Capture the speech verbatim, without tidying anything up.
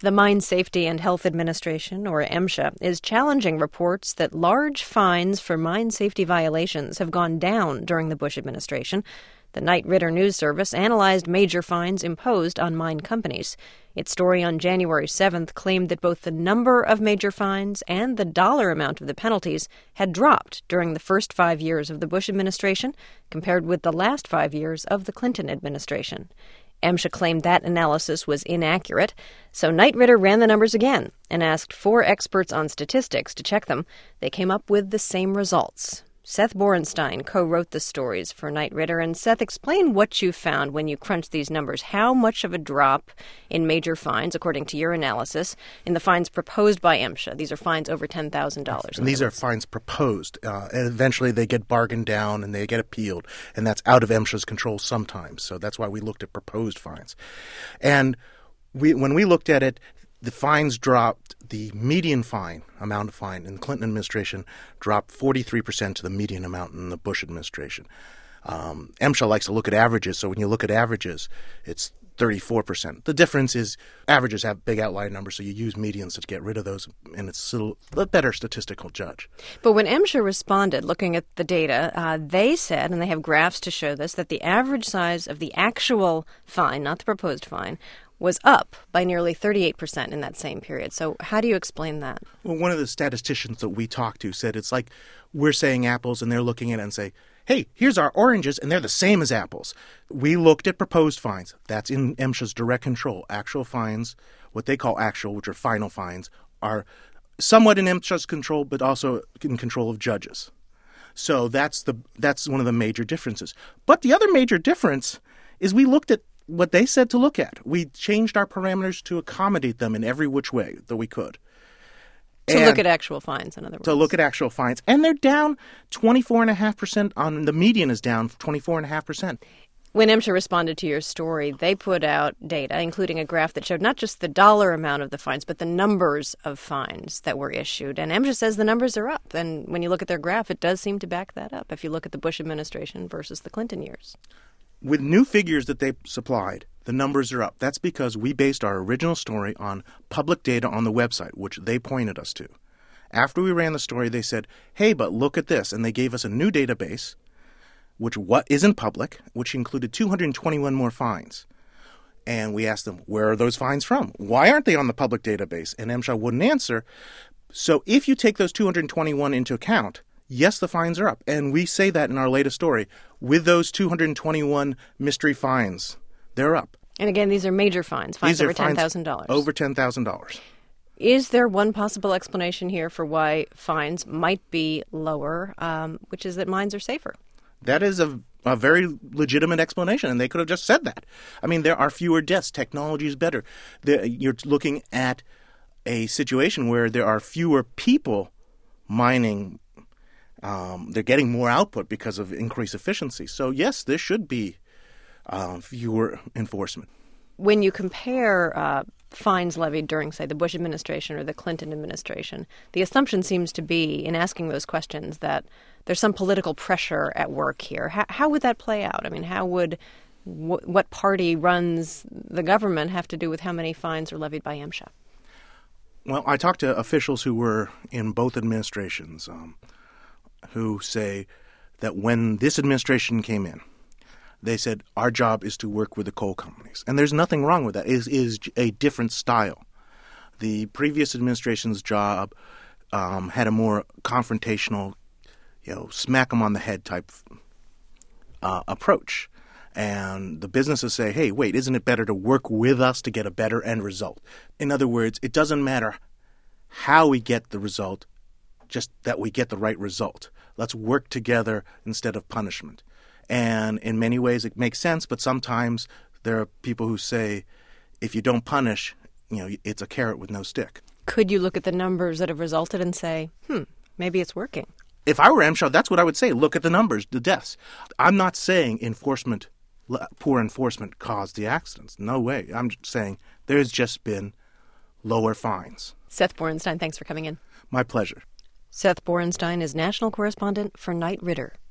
The Mine Safety and Health Administration, or MSHA, is challenging reports that large fines for mine safety violations have gone down during the Bush administration. The Knight Ridder News Service analyzed major fines imposed on mine companies. Its story on January seventh claimed that both the number of major fines and the dollar amount of the penalties had dropped during the first five years of the Bush administration compared with the last five years of the Clinton administration. MSHA claimed that analysis was inaccurate, so Knight Ridder ran the numbers again and asked four experts on statistics to check them. They came up with the same results. Seth Borenstein co-wrote the stories for Knight Ridder. And Seth, explain what you found when you crunched these numbers. How much of a drop in major fines, according to your analysis, in the fines proposed by MSHA? These are fines over ten thousand dollars. And these are fines proposed. Uh, and eventually they get bargained down and they get appealed. And that's out of MSHA's control sometimes. So that's why we looked at proposed fines. And we, when we looked at it, the fines dropped, the median fine, amount of fine in the Clinton administration dropped forty-three percent to the median amount in the Bush administration. Um, MSHA likes to look at averages, so when you look at averages, it's thirty-four percent. The difference is averages have big outlier numbers, so you use medians to get rid of those, and it's still a better statistical judge. But when MSHA responded, looking at the data, uh, they said, and they have graphs to show this, that the average size of the actual fine, not the proposed fine, was up by nearly thirty-eight percent in that same period. So how do you explain that? Well, one of the statisticians that we talked to said it's like we're saying apples and they're looking at it and say, hey, here's our oranges and they're the same as apples. We looked at proposed fines. That's in MSHA's direct control. Actual fines, what they call actual, which are final fines, are somewhat in MSHA's control but also in control of judges. So that's the that's one of the major differences. But the other major difference is we looked at what they said to look at. We changed our parameters to accommodate them in every which way that we could. To and look at actual fines, in other words. To look at actual fines. And they're down twenty-four point five percent. On the median is down twenty-four point five percent. When MSHA responded to your story, they put out data, including a graph that showed not just the dollar amount of the fines, but the numbers of fines that were issued. And MSHA says the numbers are up. And when you look at their graph, it does seem to back that up if you look at the Bush administration versus the Clinton years. With new figures that they supplied, the numbers are up. That's because we based our original story on public data on the website, which they pointed us to. After we ran the story, they said, hey, but look at this. And they gave us a new database, which what isn't public, which included two hundred twenty-one more fines. And we asked them, where are those fines from? Why aren't they on the public database? And MSHA wouldn't answer. So if you take those two hundred twenty-one into account, yes, the fines are up. And we say that in our latest story. With those two hundred twenty-one mystery fines, they're up. And again, these are major fines, fines over ten thousand dollars. Over ten thousand dollars. Is there one possible explanation here for why fines might be lower, um, which is that mines are safer? That is a, a very legitimate explanation, and they could have just said that. I mean, there are fewer deaths. Technology is better. The, you're looking at a situation where there are fewer people mining. Um, they're getting more output because of increased efficiency. So, yes, there should be uh, fewer enforcement. When you compare uh, fines levied during, say, the Bush administration or the Clinton administration, the assumption seems to be, in asking those questions, that there's some political pressure at work here. How, how would that play out? I mean, how would w- what party runs the government have to do with how many fines are levied by MSHA? Well, I talked to officials who were in both administrations um, who say that when this administration came in, they said, our job is to work with the coal companies. And there's nothing wrong with that. It is, is a different style. The previous administration's job um, had a more confrontational, you know, smack them on the head type uh, approach. And the businesses say, hey, wait, isn't it better to work with us to get a better end result? In other words, it doesn't matter how we get the result, just that we get the right result. Let's work together instead of punishment. And in many ways it makes sense, but sometimes there are people who say, if you don't punish, you know, it's a carrot with no stick. Could you look at the numbers that have resulted and say, hmm, maybe it's working? If I were MSHA, that's what I would say. Look at the numbers, the deaths. I'm not saying enforcement, poor enforcement caused the accidents. No way. I'm just saying there's just been lower fines. Seth Borenstein, thanks for coming in. My pleasure. Seth Borenstein is national correspondent for Knight Ridder.